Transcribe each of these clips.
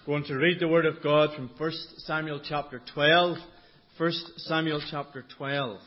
Going to read the Word of God from 1 Samuel chapter 12. 1 Samuel chapter 12.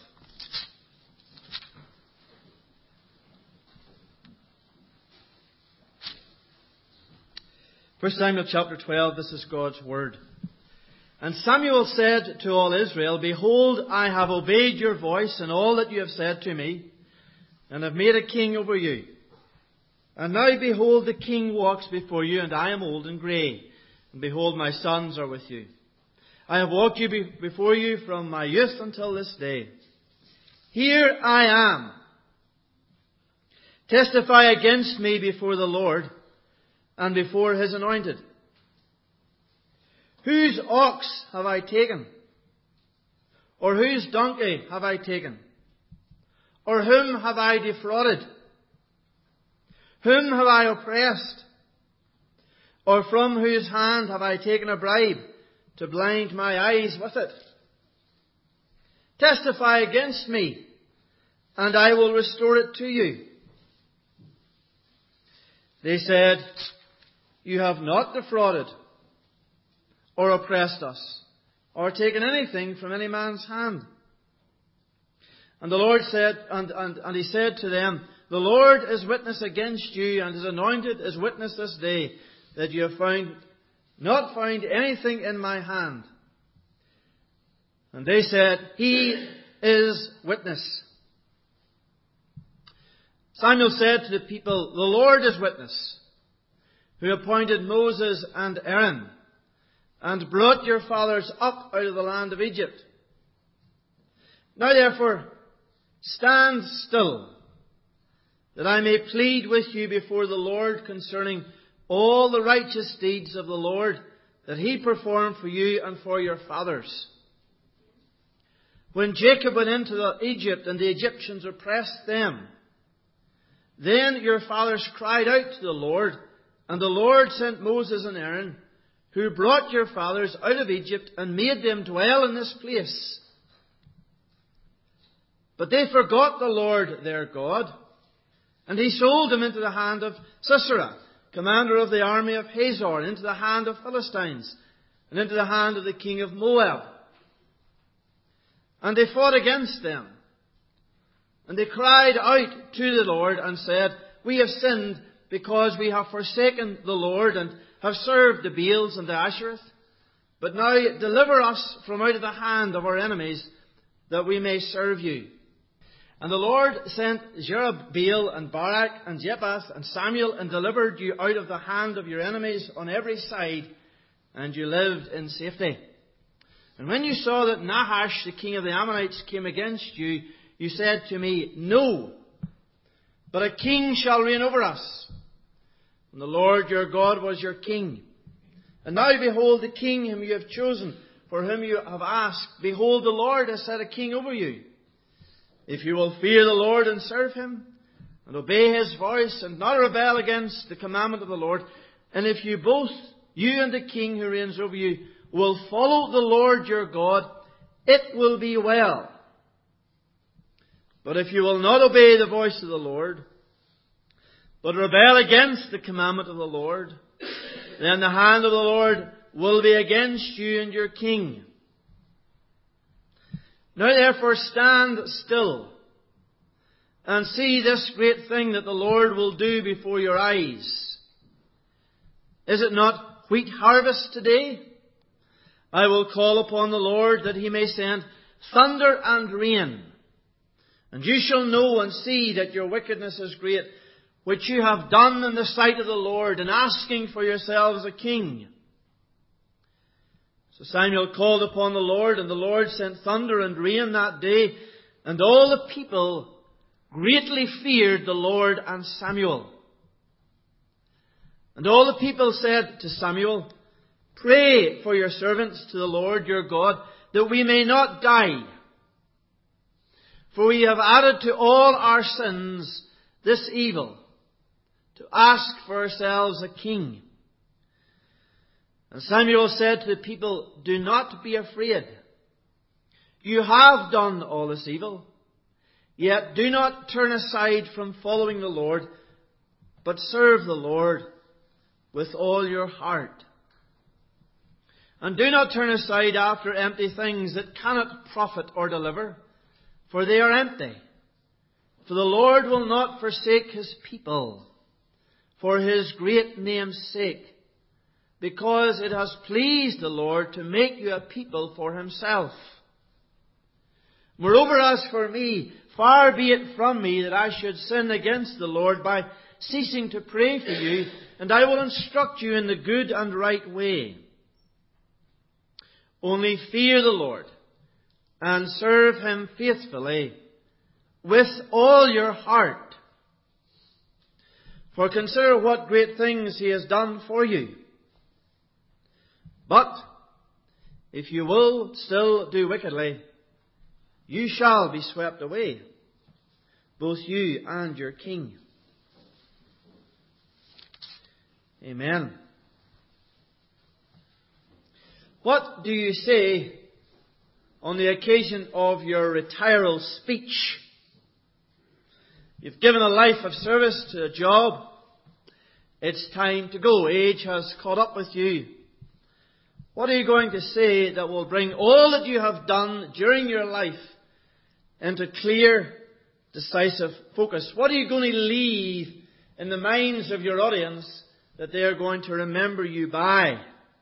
First Samuel chapter 12, this is God's Word. And Samuel said to all Israel, Behold, I have obeyed your voice and all that you have said to me, and have made a king over you. And now behold, the king walks before you, and I am old and grey. And behold, my sons are with you. I have walked before you from my youth until this day. Here I am. Testify against me before the Lord and before his anointed. Whose ox have I taken? Or whose donkey have I taken? Or whom have I defrauded? Whom have I oppressed? Or from whose hand have I taken a bribe to blind my eyes with it? Testify against me, and I will restore it to you. They said, You have not defrauded, or oppressed us, or taken anything from any man's hand. And the Lord said, and he said to them, The Lord is witness against you, and his anointed is witness this day, that you have not found anything in my hand. And they said, He is witness. Samuel said to the people, The Lord is witness, who appointed Moses and Aaron, and brought your fathers up out of the land of Egypt. Now therefore, stand still, that I may plead with you before the Lord concerning all the righteous deeds of the Lord that he performed for you and for your fathers. When Jacob went into Egypt and the Egyptians oppressed them, then your fathers cried out to the Lord, and the Lord sent Moses and Aaron, who brought your fathers out of Egypt and made them dwell in this place. But they forgot the Lord their God, and he sold them into the hand of Sisera, commander of the army of Hazor, into the hand of Philistines, and into the hand of the king of Moab. And they fought against them. And they cried out to the Lord and said, We have sinned because we have forsaken the Lord and have served the Baals and the Ashereth. But now deliver us from out of the hand of our enemies, that we may serve you. And the Lord sent Jerubbaal and Barak and Jephthah and Samuel, and delivered you out of the hand of your enemies on every side, and you lived in safety. And when you saw that Nahash, the king of the Ammonites, came against you, you said to me, No, but a king shall reign over us. And the Lord your God was your king. And now behold, the king whom you have chosen, for whom you have asked, behold, the Lord has set a king over you. If you will fear the Lord and serve him, and obey his voice, and not rebel against the commandment of the Lord, and if you both, you and the king who reigns over you, will follow the Lord your God, it will be well. But if you will not obey the voice of the Lord, but rebel against the commandment of the Lord, then the hand of the Lord will be against you and your king. Now therefore stand still, and see this great thing that the Lord will do before your eyes. Is it not wheat harvest today? I will call upon the Lord that he may send thunder and rain. And you shall know and see that your wickedness is great, which you have done in the sight of the Lord, in asking for yourselves a king. So Samuel called upon the Lord, and the Lord sent thunder and rain that day, and all the people greatly feared the Lord and Samuel. And all the people said to Samuel, Pray for your servants to the Lord your God, that we may not die. For we have added to all our sins this evil, to ask for ourselves a king. And Samuel said to the people, Do not be afraid. You have done all this evil. Yet do not turn aside from following the Lord, but serve the Lord with all your heart. And do not turn aside after empty things that cannot profit or deliver, for they are empty. For the Lord will not forsake His people for His great name's sake, because it has pleased the Lord to make you a people for Himself. Moreover, as for me, far be it from me that I should sin against the Lord by ceasing to pray for you, and I will instruct you in the good and right way. Only fear the Lord and serve Him faithfully with all your heart. For consider what great things He has done for you. But if you will still do wickedly, you shall be swept away, both you and your king. Amen. What do you say on the occasion of your retiral speech? You've given a life of service to a job. It's time to go. Age has caught up with you. What are you going to say that will bring all that you have done during your life into clear, decisive focus? What are you going to leave in the minds of your audience that they are going to remember you by?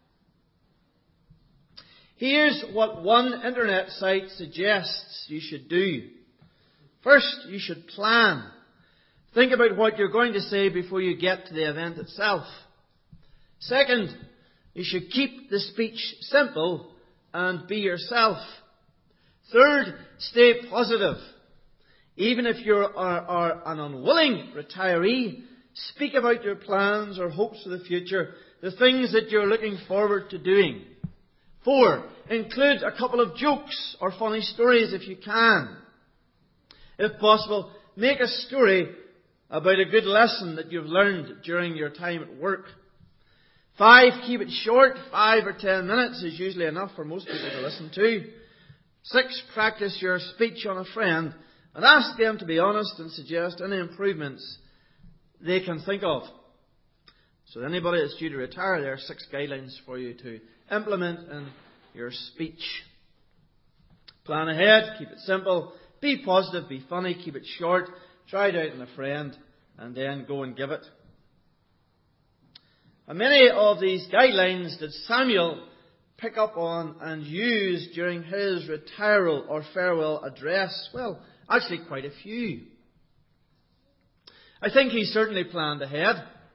Here's what one internet site suggests you should do. First, you should plan. Think about what you're going to say before you get to the event itself. Second, you should keep the speech simple and be yourself. Third, stay positive. Even if you are an unwilling retiree, speak about your plans or hopes for the future, the things that you're looking forward to doing. 4, include a couple of jokes or funny stories if you can. If possible, make a story about a good lesson that you've learned during your time at work. 5, keep it short. 5 or 10 minutes is usually enough for most people to listen to. 6, practice your speech on a friend and ask them to be honest and suggest any improvements they can think of. So anybody that's due to retire, there are 6 guidelines for you to implement in your speech. Plan ahead, keep it simple, be positive, be funny, keep it short, try it out on a friend, and then go and give it. And many of these guidelines did Samuel pick up on and use during his retiral or farewell address? Well, actually quite a few. I think he certainly planned ahead.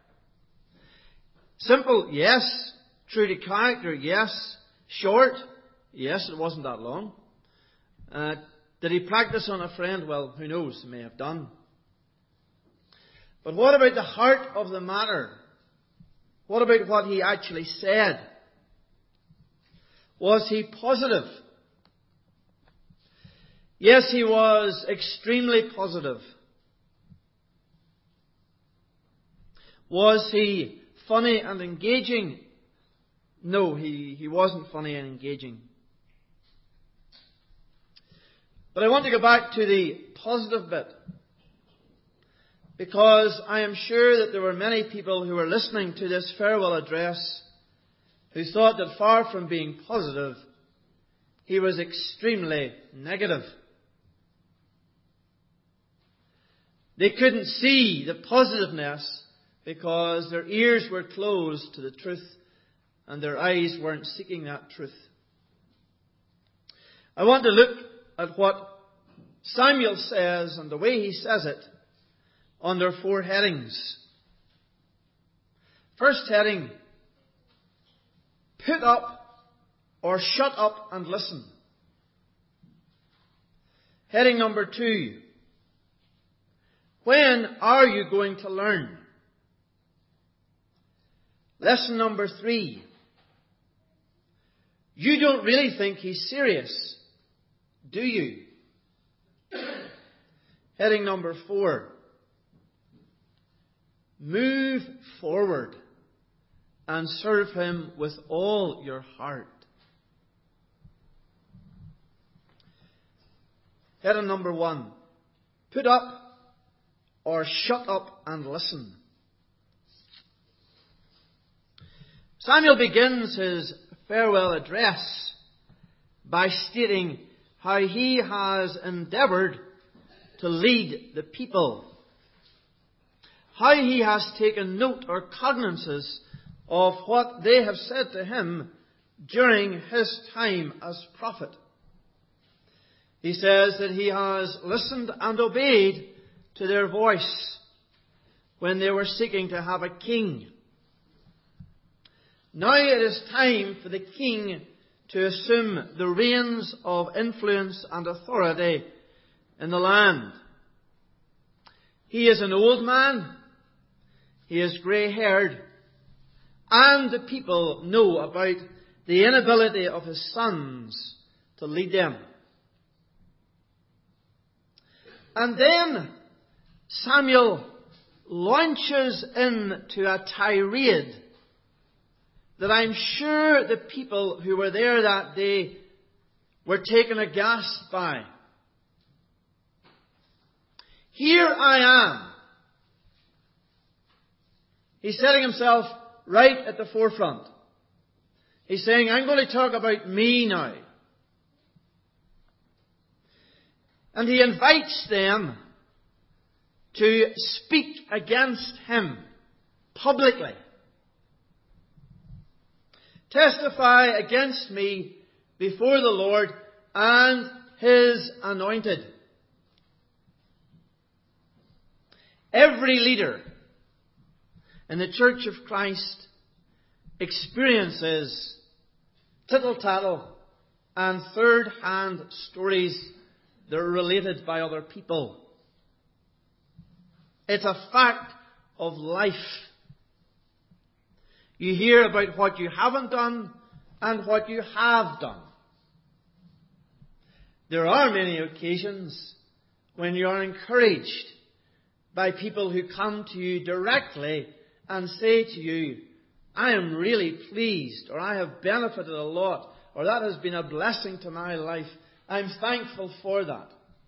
Simple, yes. True to character, yes. Short, yes, it wasn't that long. Did he practice on a friend? Well, who knows, he may have done. But what about the heart of the matter? What about what he actually said? Was he positive? Yes, he was extremely positive. Was he funny and engaging? No, he wasn't funny and engaging. But I want to go back to the positive bit, because I am sure that there were many people who were listening to this farewell address who thought that far from being positive, he was extremely negative. They couldn't see the positiveness because their ears were closed to the truth and their eyes weren't seeking that truth. I want to look at what Samuel says and the way he says it under 4 headings. First heading, put up or shut up and listen. Heading number 2, when are you going to learn? Lesson number 3, you don't really think he's serious, do you? Heading number 4, move forward and serve him with all your heart. Heading number 1, put up or shut up and listen. Samuel begins his farewell address by stating how he has endeavoured to lead the people, how he has taken note or cognizance of what they have said to him during his time as prophet. He says that he has listened and obeyed to their voice when they were seeking to have a king. Now it is time for the king to assume the reins of influence and authority in the land. He is an old man. He is grey-haired. And the people know about the inability of his sons to lead them. And then Samuel launches into a tirade that I'm sure the people who were there that day were taken aghast by. Here I am. He's setting himself right at the forefront. He's saying, I'm going to talk about me now. And he invites them to speak against him publicly. Testify against me before the Lord and His anointed. Every leader in the Church of Christ experiences tittle-tattle and third-hand stories that are related by other people. It's a fact of life. You hear about what you haven't done and what you have done. There are many occasions when you are encouraged by people who come to you directly and say to you, I am really pleased, or I have benefited a lot, or that has been a blessing to my life. I'm thankful for that.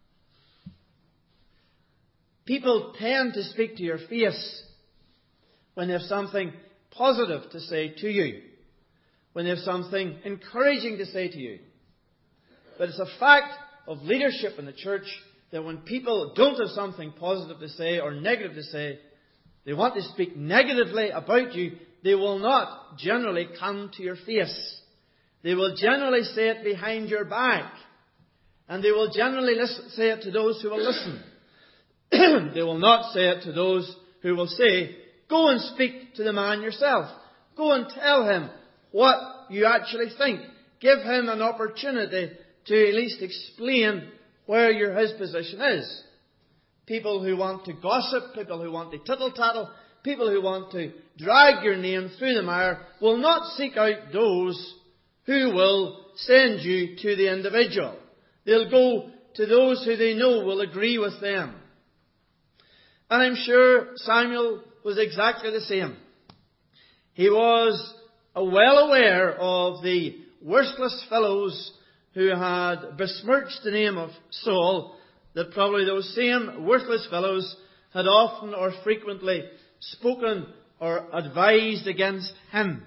People tend to speak to your face when they have something positive to say to you, when they have something encouraging to say to you. But it's a fact of leadership in the church that when people don't have something positive to say or negative to say, they want to speak negatively about you, they will not generally come to your face. They will generally say it behind your back. And they will generally say it to those who will listen. They will not say it to those who will say, go and speak to the man yourself. Go and tell him what you actually think. Give him an opportunity to at least explain where his position is. People who want to gossip, people who want to tittle-tattle, people who want to drag your name through the mire will not seek out those who will send you to the individual. They'll go to those who they know will agree with them. And I'm sure Samuel was exactly the same. He was well aware of the worthless fellows who had besmirched the name of Saul, that probably those same worthless fellows had often or frequently spoken or advised against him.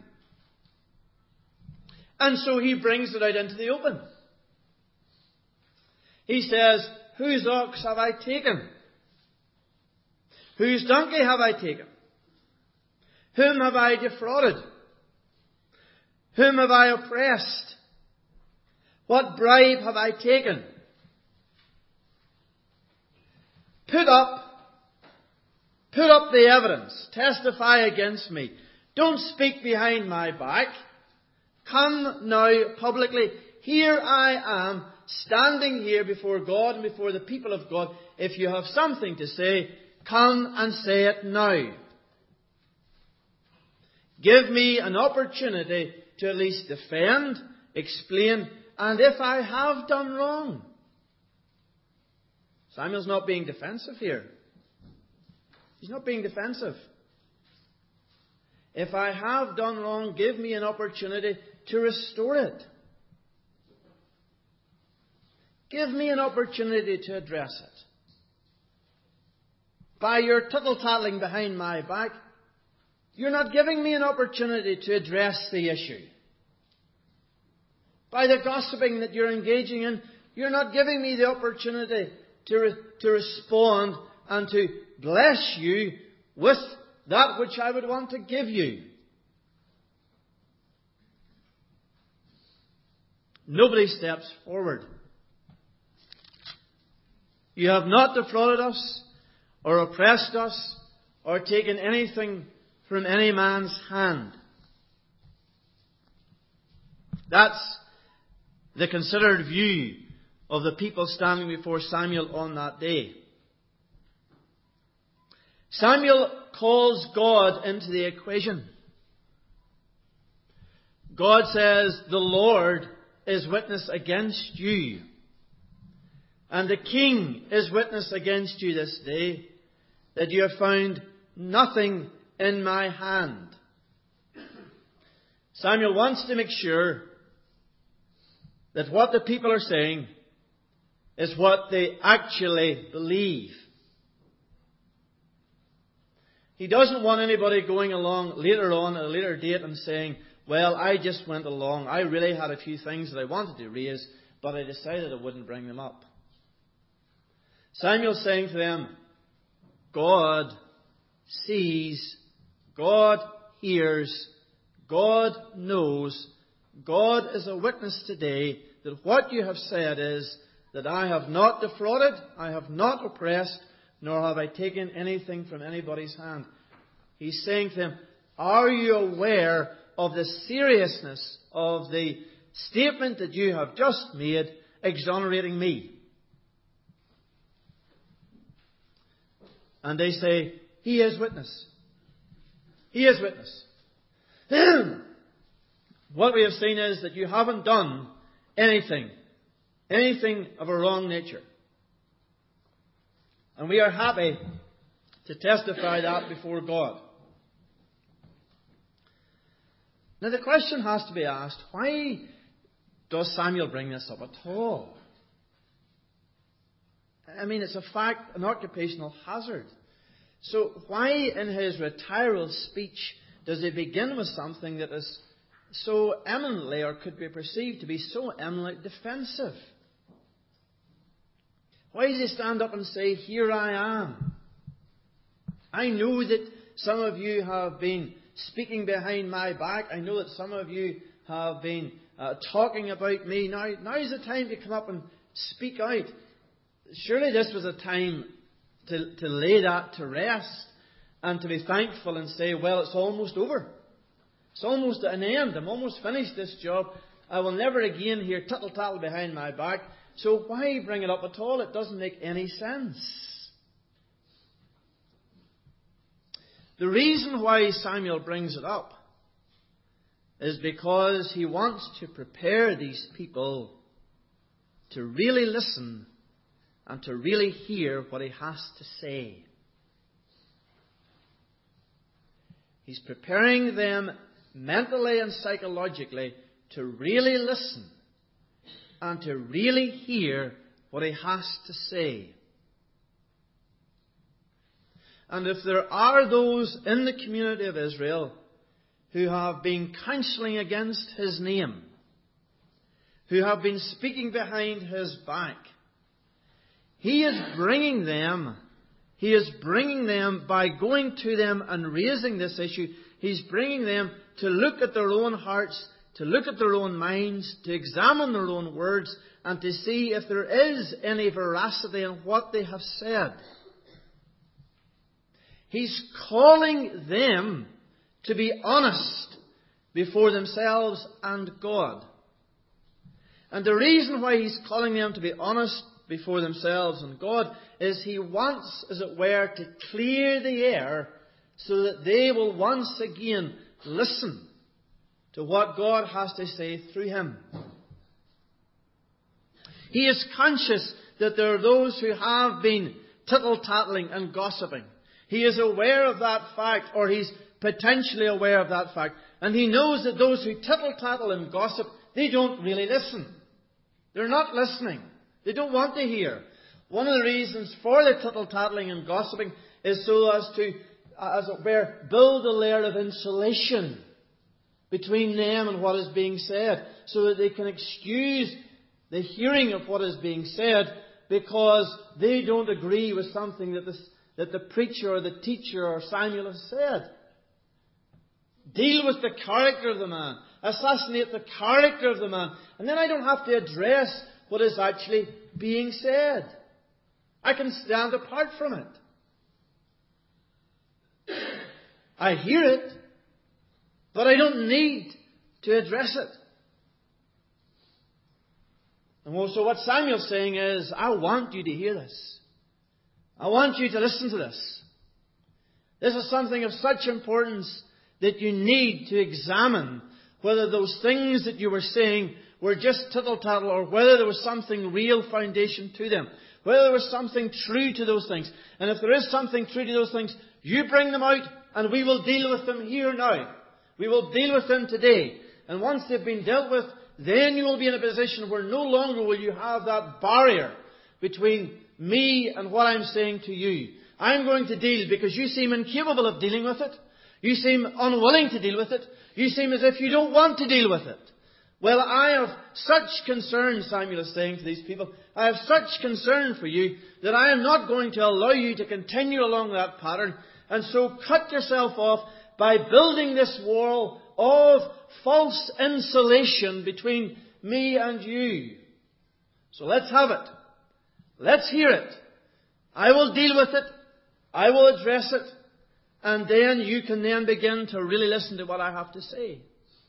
And so he brings it out into the open. He says, whose ox have I taken? Whose donkey have I taken? Whom have I defrauded? Whom have I oppressed? What bribe have I taken? Put up the evidence. Testify against me. Don't speak behind my back. Come now publicly. Here I am, standing here before God and before the people of God. If you have something to say, come and say it now. Give me an opportunity to at least defend, explain, and if I have done wrong. Samuel's not being defensive here. He's not being defensive. If I have done wrong, give me an opportunity to restore it. Give me an opportunity to address it. By your tittle-tattling behind my back, you're not giving me an opportunity to address the issue. By the gossiping that you're engaging in, you're not giving me the opportunity to respond and to bless you with that which I would want to give you. Nobody steps forward. You have not defrauded us, or oppressed us, or taken anything from any man's hand. That's the considered view of the people standing before Samuel on that day. Samuel calls God into the equation. God says, the Lord is witness against you. And the king is witness against you this day, that you have found nothing in my hand. Samuel wants to make sure that what the people are saying is what they actually believe. He doesn't want anybody going along later on at a later date and saying, well, I just went along. I really had a few things that I wanted to raise, but I decided I wouldn't bring them up. Samuel's saying to them, God sees, God hears, God knows, God is a witness today that what you have said is that I have not defrauded, I have not oppressed, nor have I taken anything from anybody's hand. He's saying to them, are you aware of the seriousness of the statement that you have just made, exonerating me? And they say, he is witness. He is witness. What we have seen is that you haven't done anything of a wrong nature. And we are happy to testify that before God. Now the question has to be asked, why does Samuel bring this up at all? I mean, it's a fact, an occupational hazard. So why in his retiral speech does he begin with something that is so eminently, or could be perceived to be so eminently defensive? Why does he stand up and say, here I am? I know that some of you have been speaking behind my back. I know that some of you have been talking about me. Now is the time to come up and speak out. Surely this was a time to lay that to rest and to be thankful and say, well, it's almost over. It's almost at an end. I'm almost finished this job. I will never again hear tittle-tattle behind my back. So why bring it up at all? It doesn't make any sense. The reason why Samuel brings it up is because he wants to prepare these people to really listen and to really hear what he has to say. He's preparing them mentally and psychologically to really listen and to really hear what he has to say. And if there are those in the community of Israel who have been counselling against his name, who have been speaking behind his back, he is bringing them by going to them and raising this issue, he's bringing them to look at their own hearts, to look at their own minds, to examine their own words, and to see if there is any veracity in what they have said. He's calling them to be honest before themselves and God. And the reason why he's calling them to be honest before themselves and God is he wants, as it were, to clear the air so that they will once again listen to what God has to say through him. He is conscious that there are those who have been tittle-tattling and gossiping. He is aware of that fact, or he's potentially aware of that fact. And he knows that those who tittle-tattle and gossip, they don't really listen. They're not listening. They don't want to hear. One of the reasons for the tittle-tattling and gossiping is so as to, as it were, build a layer of insulation between them and what is being said, so that they can excuse the hearing of what is being said because they don't agree with something that the preacher or the teacher or Samuel has said. Deal with the character of the man. Assassinate the character of the man. And then I don't have to address what is actually being said. I can stand apart from it. I hear it, but I don't need to address it. And also what Samuel's saying is, I want you to hear this. I want you to listen to this. This is something of such importance that you need to examine whether those things that you were saying were just tittle-tattle or whether there was something real foundation to them. Whether there was something true to those things. And if there is something true to those things, you bring them out and we will deal with them here now. We will deal with them today. And once they've been dealt with, then you will be in a position where no longer will you have that barrier between me and what I'm saying to you. I'm going to deal because you seem incapable of dealing with it. You seem unwilling to deal with it. You seem as if you don't want to deal with it. Well, I have such concern, Samuel is saying to these people, I have such concern for you that I am not going to allow you to continue along that pattern. And so cut yourself off by building this wall of false insulation between me and you. So let's have it. Let's hear it. I will deal with it. I will address it. And then you can then begin to really listen to what I have to say.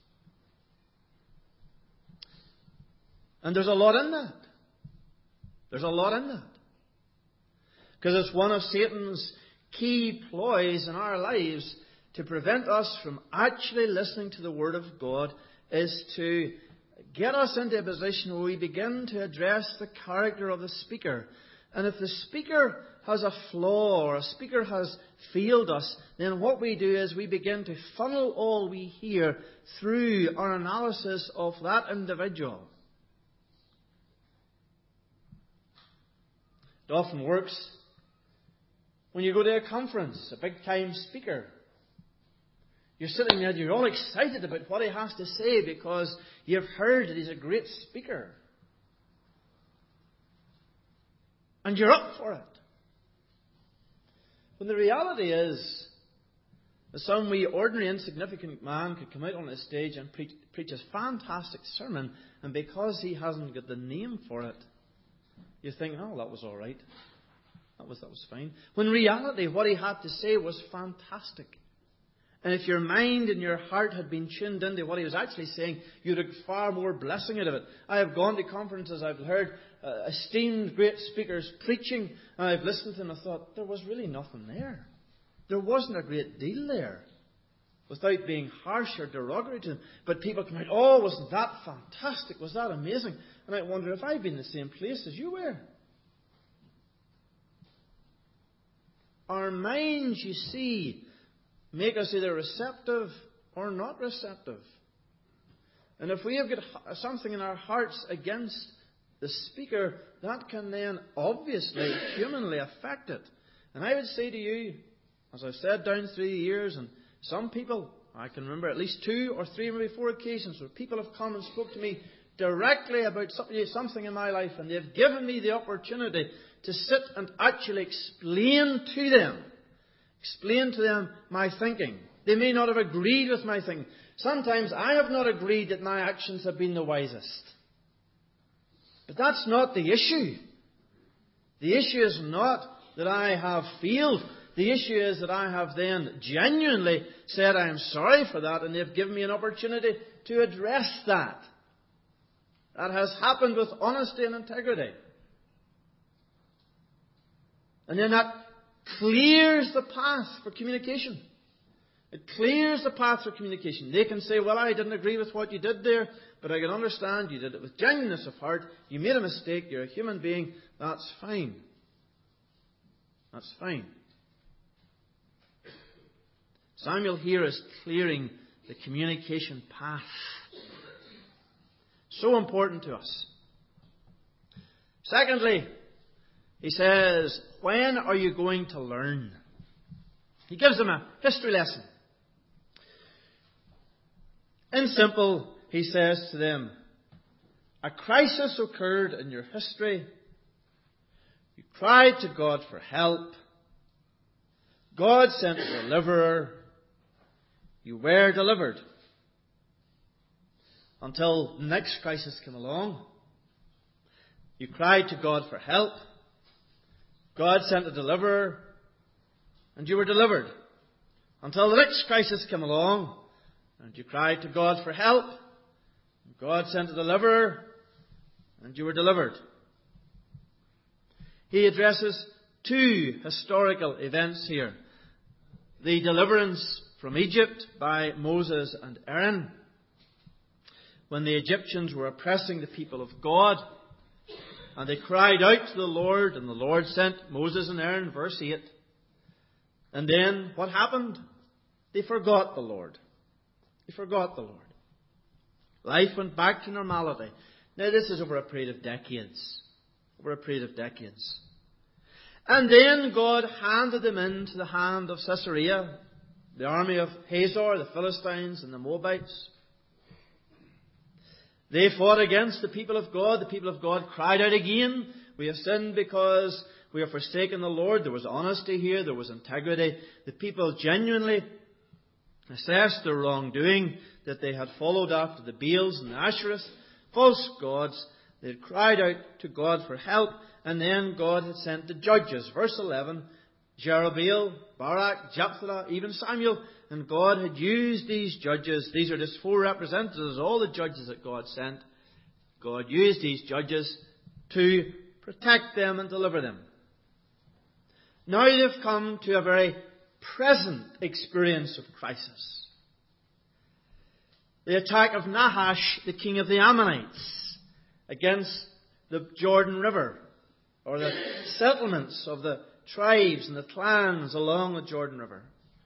And there's a lot in that. There's a lot in that. Because it's one of Satan's key ploys in our lives to prevent us from actually listening to the Word of God, is to get us into a position where we begin to address the character of the speaker. And if the speaker has a flaw or a speaker has failed us, then what we do is we begin to funnel all we hear through our analysis of that individual. It often works when you go to a conference, a big-time speaker. You're sitting there, you're all excited about what he has to say because you've heard that he's a great speaker. And you're up for it. When the reality is that some wee ordinary insignificant man could come out on a stage and preach a fantastic sermon, and because he hasn't got the name for it, you think, oh, that was all right. That was fine. When in reality, what he had to say was fantastic. And if your mind and your heart had been tuned into what he was actually saying, you'd have far more blessing out of it. I have gone to conferences, I've heard esteemed great speakers preaching, and I've listened to them and I thought, there was really nothing there. There wasn't a great deal there. Without being harsh or derogatory to them. But people come out, oh, wasn't that fantastic? Was that amazing? And I wonder if I've been in the same place as you were. Our minds, you see, make us either receptive or not receptive. And if we have got something in our hearts against the speaker, that can then obviously, humanly affect it. And I would say to you, as I've said down through the years, and some people, I can remember at least 2 or 3, maybe 4 occasions where people have come and spoke to me directly about something in my life, and they've given me the opportunity to sit and actually explain to them my thinking. They may not have agreed with my thinking. Sometimes I have not agreed that my actions have been the wisest. But that's not the issue. The issue is not that I have failed. The issue is that I have then genuinely said I am sorry for that, and they've given me an opportunity to address that. That has happened with honesty and integrity. And then that clears the path for communication. It clears the path for communication. They can say, well, I didn't agree with what you did there, but I can understand you did it with genuineness of heart. You made a mistake. You're a human being. That's fine. That's fine. Samuel here is clearing the communication path. So important to us. Secondly, he says, when are you going to learn? He gives them a history lesson. In simple, he says to them, a crisis occurred in your history. You cried to God for help. God sent a deliverer. You were delivered. Until the next crisis came along. You cried to God for help. God sent a deliverer. And you were delivered. Until the next crisis came along. And you cried to God for help. God sent a deliverer. And you were delivered. He addresses two historical events here. The deliverance from Egypt by Moses and Aaron, when the Egyptians were oppressing the people of God, and they cried out to the Lord, and the Lord sent Moses and Aaron, verse 8. And then what happened? They forgot the Lord. They forgot the Lord. Life went back to normality. Now this is over a period of decades. Over a period of decades. And then God handed them into the hand of Sisera, the army of Hazor, the Philistines and the Moabites. They fought against the people of God. The people of God cried out again. We have sinned because we have forsaken the Lord. There was honesty here. There was integrity. The people genuinely assessed their wrongdoing, that they had followed after the Baals and the Ashereth, false gods. They had cried out to God for help. And then God had sent the judges. Verse 11, Jerubbaal, Barak, Jephthah, even Samuel. And God had used these judges. These are just four representatives, all the judges that God sent. God used these judges to protect them and deliver them. Now they've come to a very present experience of crisis. The attack of Nahash, the king of the Ammonites, against the Jordan River, or the settlements of the tribes and the clans along the Jordan River.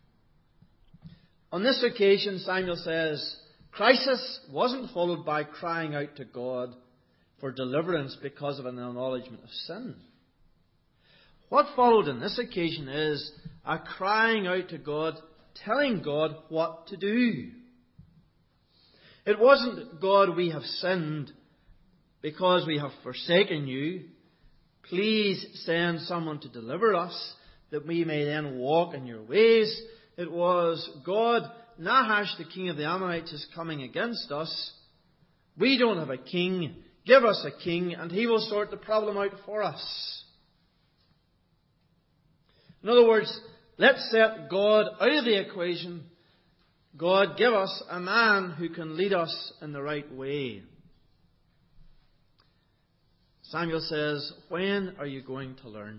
On this occasion, Samuel says, crisis wasn't followed by crying out to God for deliverance because of an acknowledgement of sin. What followed on this occasion is a crying out to God, telling God what to do. It wasn't, God, we have sinned because we have forsaken you. Please send someone to deliver us, that we may then walk in your ways. It was, God, Nahash, the king of the Ammonites, is coming against us. We don't have a king. Give us a king, and he will sort the problem out for us. In other words, let's set God out of the equation. God, give us a man who can lead us in the right way. Samuel says, when are you going to learn?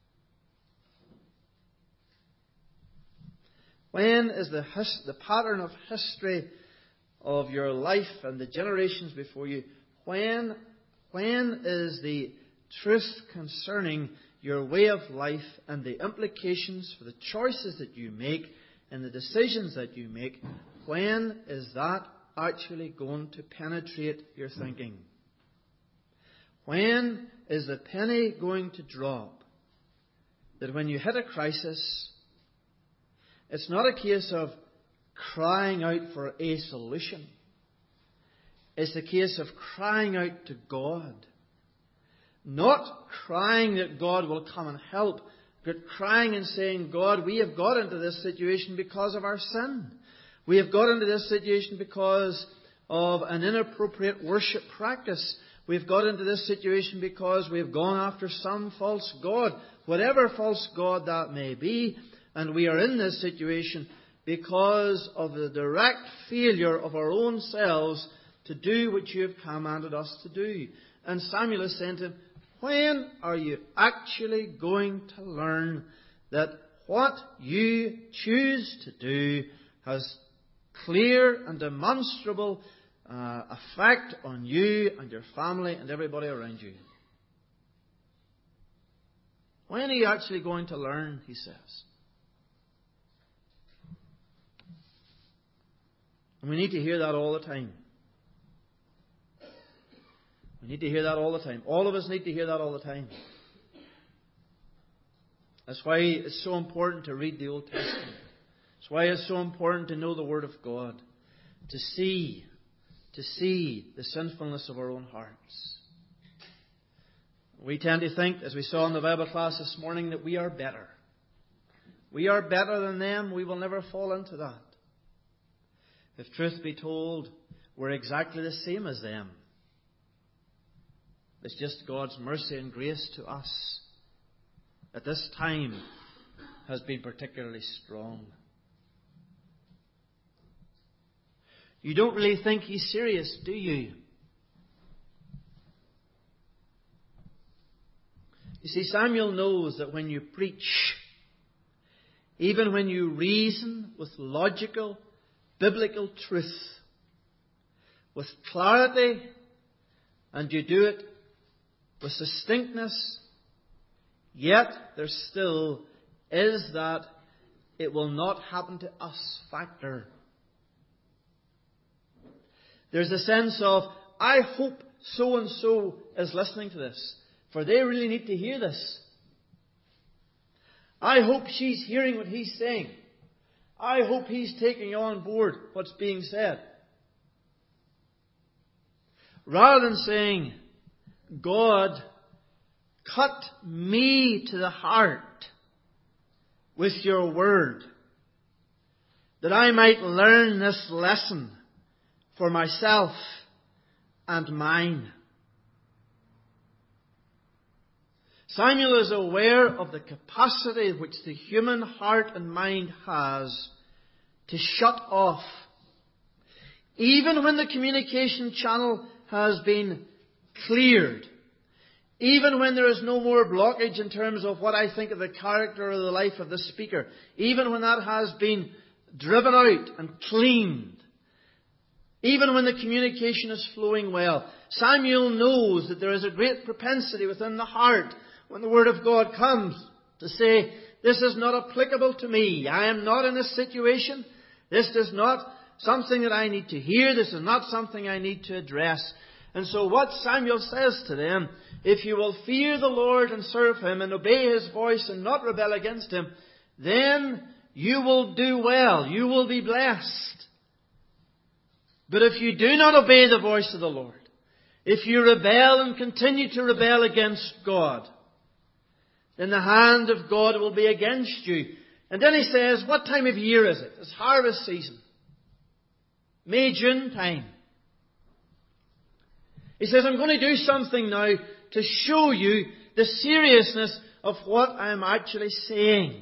When is the pattern of history of your life and the generations before you, when is the truth concerning your way of life and the implications for the choices that you make and the decisions that you make, when is that actually going to penetrate your thinking? When is the penny going to drop that when you hit a crisis, it's not a case of crying out for a solution. It's the case of crying out to God. Not crying that God will come and help, but crying and saying, God, we have got into this situation because of our sin. We have got into this situation because of an inappropriate worship practice. We've got into this situation because we've gone after some false god, whatever false god that may be, and we are in this situation because of the direct failure of our own selves to do what you have commanded us to do. And Samuel is saying to him, when are you actually going to learn that what you choose to do has clear and demonstrable effect on you and your family and everybody around you? When are you actually going to learn, he says. And we need to hear that all the time. We need to hear that all the time. All of us need to hear that all the time. That's why it's so important to read the Old Testament. That's why it's so important to know the Word of God. to see the sinfulness of our own hearts. We tend to think, as we saw in the Bible class this morning, that we are better. We are better than them. We will never fall into that. If truth be told, we're exactly the same as them. It's just God's mercy and grace to us at this time has been particularly strong. You don't really think He's serious, do you? You see, Samuel knows that when you preach, even when you reason with logical, biblical truth, with clarity, and you do it with distinctness, yet there still is that it will not happen to us factor. There's a sense of, I hope so-and-so is listening to this, for they really need to hear this. I hope she's hearing what he's saying. I hope he's taking on board what's being said. Rather than saying, God, cut me to the heart with your word, that I might learn this lesson for myself and mine. Samuel is aware of the capacity which the human heart and mind has to shut off. Even when the communication channel has been cleared, even when there is no more blockage in terms of what I think of the character or the life of the speaker, even when that has been driven out and cleaned, even when the communication is flowing well, Samuel knows that there is a great propensity within the heart when the Word of God comes to say, this is not applicable to me. I am not in this situation. This is not something that I need to hear. This is not something I need to address. And so what Samuel says to them, if you will fear the Lord and serve Him and obey His voice and not rebel against Him, then you will do well. You will be blessed. But if you do not obey the voice of the Lord, if you rebel and continue to rebel against God, then the hand of God will be against you. And then he says, what time of year is it? It's harvest season. May, June time. He says, I'm going to do something now to show you the seriousness of what I'm actually saying.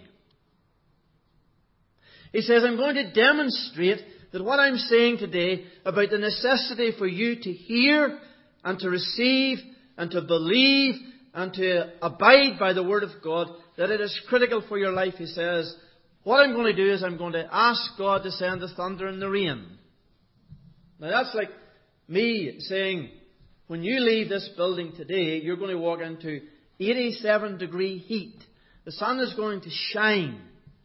He says, I'm going to demonstrate that what I'm saying today about the necessity for you to hear and to receive and to believe and to abide by the Word of God, that it is critical for your life. He says, what I'm going to do is I'm going to ask God to send the thunder and the rain. Now that's like me saying, when you leave this building today, you're going to walk into 87-degree heat. The sun is going to shine.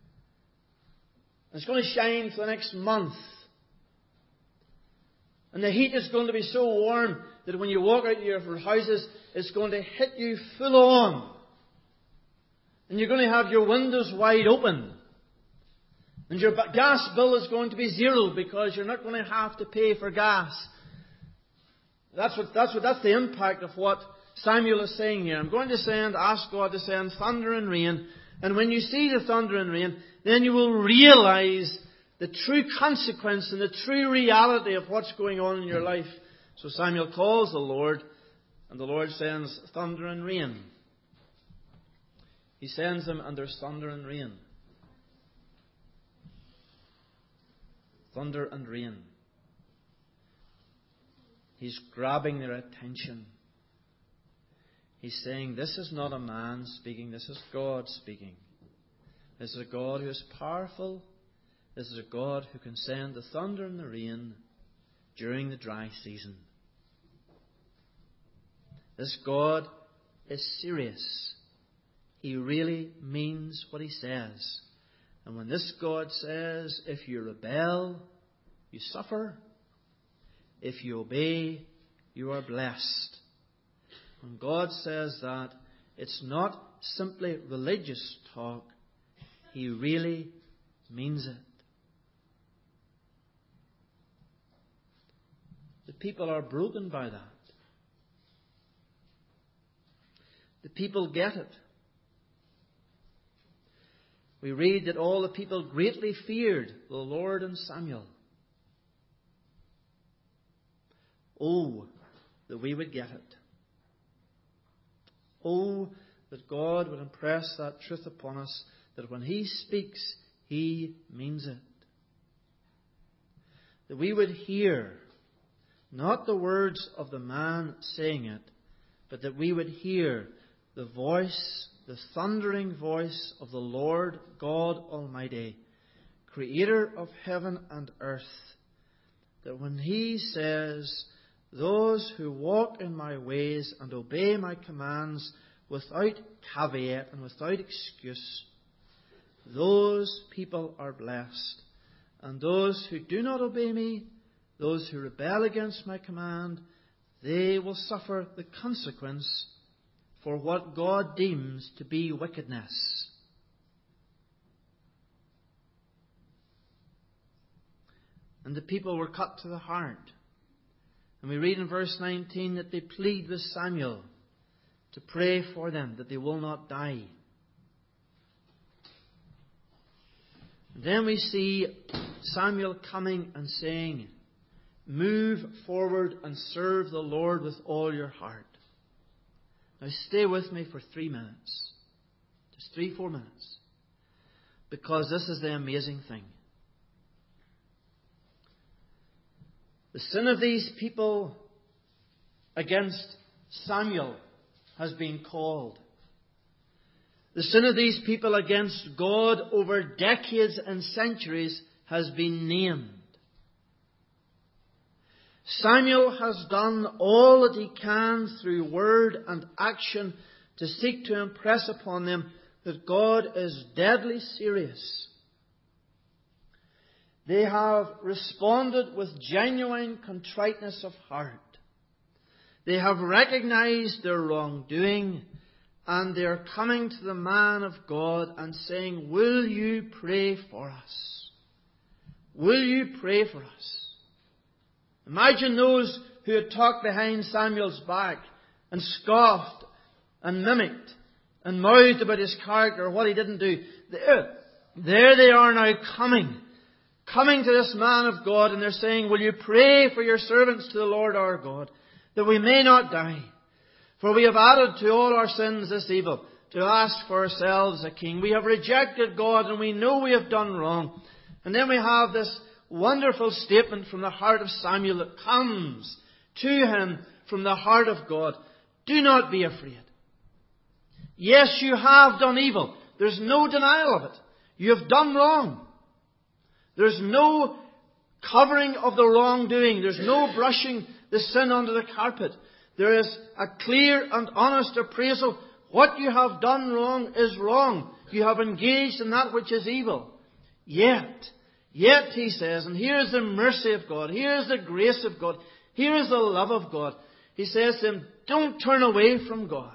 It's going to shine for the next month. And the heat is going to be so warm that when you walk out of your houses, it's going to hit you full on. And you're going to have your windows wide open. And your gas bill is going to be zero because you're not going to have to pay for gas. That's the impact of what Samuel is saying here. I'm going to ask God to send thunder and rain. And when you see the thunder and rain, then you will realize the true consequence and the true reality of what's going on in your life. So Samuel calls the Lord, and the Lord sends thunder and rain. He sends them, and there's thunder and rain. Thunder and rain. He's grabbing their attention. He's saying, this is not a man speaking, this is God speaking. This is a God who is powerful. This is a God who can send the thunder and the rain during the dry season. This God is serious. He really means what He says. And when this God says, if you rebel, you suffer. If you obey, you are blessed. When God says that, it's not simply religious talk. He really means it. people are broken by that. The people get it. We read that all the people greatly feared the Lord and Samuel. Oh, that we would get it. Oh, that God would impress that truth upon us, that when He speaks, He means it. That we would hear not the words of the man saying it, but that we would hear the voice, the thundering voice of the Lord God Almighty, Creator of heaven and earth, that when He says, "Those who walk in my ways and obey my commands without caveat and without excuse, those people are blessed. And those who do not obey me, those who rebel against my command, they will suffer the consequence for what God deems to be wickedness." And the people were cut to the heart. And we read in verse 19 that they plead with Samuel to pray for them, that they will not die. And then we see Samuel coming and saying, "Move forward and serve the Lord with all your heart." Now stay with me for 3 minutes. Just 3-4 minutes. Because this is the amazing thing. The sin of these people against Samuel has been called. The sin of these people against God over decades and centuries has been named. Samuel has done all that he can through word and action to seek to impress upon them that God is deadly serious. They have responded with genuine contriteness of heart. They have recognized their wrongdoing, and they are coming to the man of God and saying, "Will you pray for us? Will you pray for us?" Imagine those who had talked behind Samuel's back and scoffed and mimicked and mouthed about his character or what he didn't do. There they are now coming to this man of God, and they're saying, "Will you pray for your servants to the Lord our God, that we may not die? For we have added to all our sins this evil, to ask for ourselves a king. We have rejected God, and we know we have done wrong." And then we have this wonderful statement from the heart of Samuel that comes to him from the heart of God. "Do not be afraid. Yes, you have done evil. There's no denial of it. You have done wrong. There's no covering of the wrongdoing. There's no brushing the sin under the carpet. There is a clear and honest appraisal. What you have done wrong is wrong. You have engaged in that which is evil. Yet, he says, and here's the mercy of God, here's the grace of God, here's the love of God. He says to them, don't turn away from God.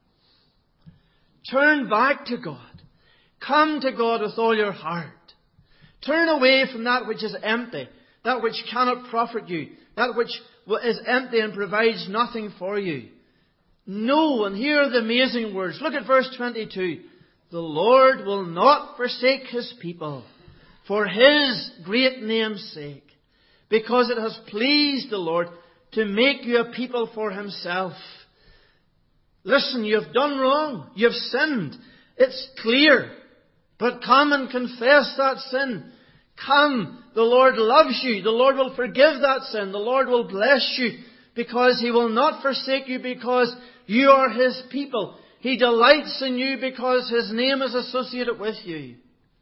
Turn back to God. Come to God with all your heart. Turn away from that which is empty, that which cannot profit you, that which is empty and provides nothing for you. No, and here are the amazing words. Look at verse 22. "The Lord will not forsake His people for His great name's sake, because it has pleased the Lord to make you a people for Himself." Listen, you have done wrong. You have sinned. It's clear. But come and confess that sin. Come. The Lord loves you. The Lord will forgive that sin. The Lord will bless you, because He will not forsake you, because you are His people. He delights in you because His name is associated with you.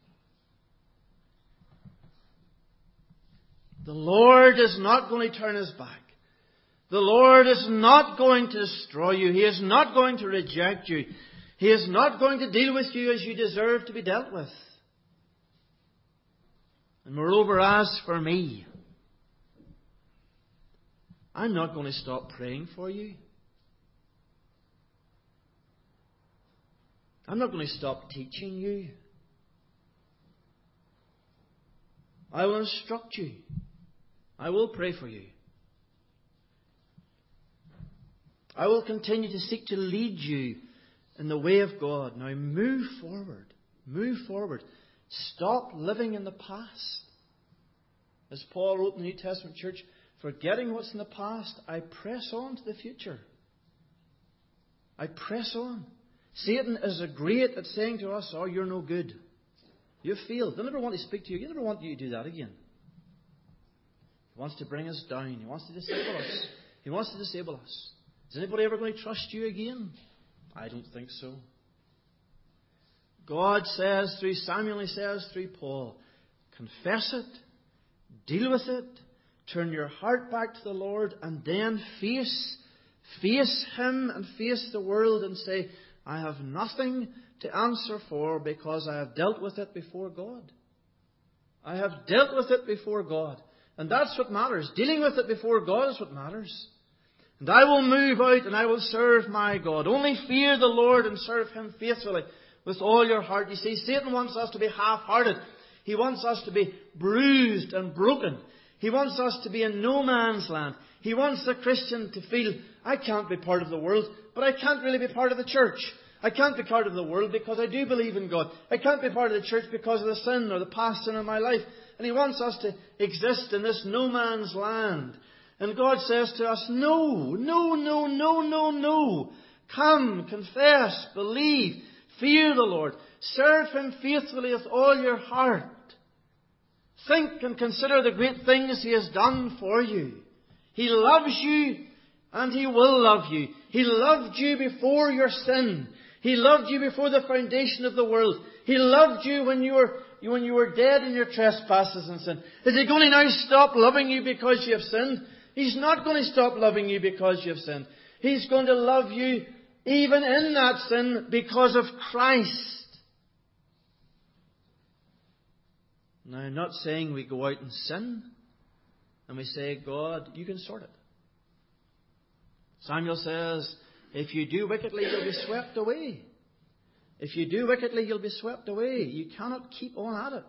The Lord is not going to turn His back. The Lord is not going to destroy you. He is not going to reject you. He is not going to deal with you as you deserve to be dealt with. And moreover, as for me, I'm not going to stop praying for you. I'm not going to stop teaching you. I will instruct you. I will pray for you. I will continue to seek to lead you in the way of God. Now move forward. Move forward. Stop living in the past. As Paul wrote in the New Testament church, forgetting what's in the past, I press on to the future. I press on. Satan is great at saying to us, oh, you're no good. You've failed. He'll never want to speak to you. He'll never want you to do that again. He wants to bring us down. He wants to disable us. He wants to disable us. Is anybody ever going to trust you again? I don't think so. God says through Samuel, He says through Paul, confess it, deal with it, turn your heart back to the Lord, and then face Him and face the world and say, I have nothing to answer for because I have dealt with it before God. I have dealt with it before God. And that's what matters. Dealing with it before God is what matters. And I will move out and I will serve my God. Only fear the Lord and serve Him faithfully with all your heart. You see, Satan wants us to be half-hearted. He wants us to be bruised and broken. He wants us to be in no man's land. He wants the Christian to feel, I can't be part of the world, but I can't really be part of the church. I can't be part of the world because I do believe in God. I can't be part of the church because of the sin or the past sin in my life. And he wants us to exist in this no man's land. And God says to us, no, no, no, no, no, no. Come, confess, believe, fear the Lord. Serve Him faithfully with all your heart. Think and consider the great things He has done for you. He loves you and He will love you. He loved you before your sin. He loved you before the foundation of the world. He loved you when you were dead in your trespasses and sin. Is He going to now stop loving you because you have sinned? He's not going to stop loving you because you have sinned. He's going to love you even in that sin because of Christ. Now, I'm not saying we go out and sin and we say, God, you can sort it. Samuel says, if you do wickedly, you'll be swept away. If you do wickedly, you'll be swept away. You cannot keep on at it.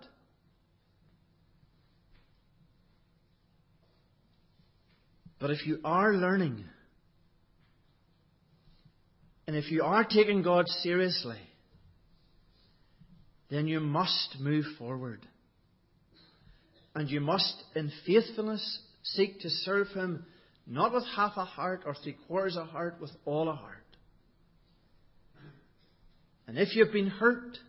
But if you are learning, and if you are taking God seriously, then you must move forward. And you must, in faithfulness, seek to serve Him, not with half a heart or three-quarters a heart, with all a heart. And if you've been hurt,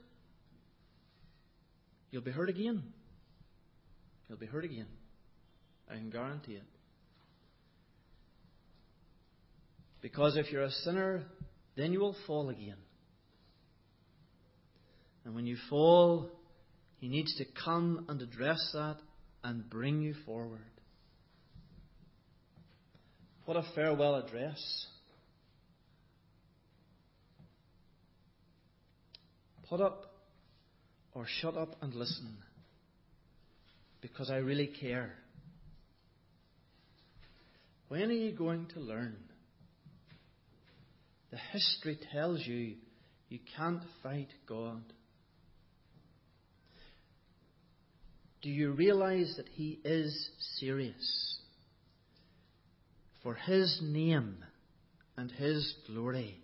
you'll be hurt again. You'll be hurt again. I can guarantee it. Because if you're a sinner, then you will fall again. And when you fall, He needs to come and address that and bring you forward. What a farewell address. Put up or shut up and listen, because I really care. When are you going to learn? The history tells you you can't fight God. Do you realize that He is serious? For His name and His glory.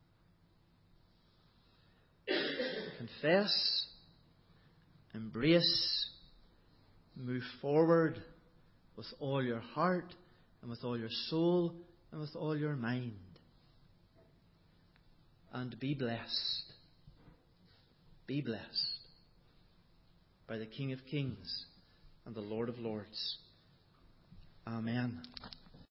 Confess, embrace, move forward with all your heart and with all your soul and with all your mind. And be blessed. Be blessed by the King of Kings and the Lord of Lords. Amen.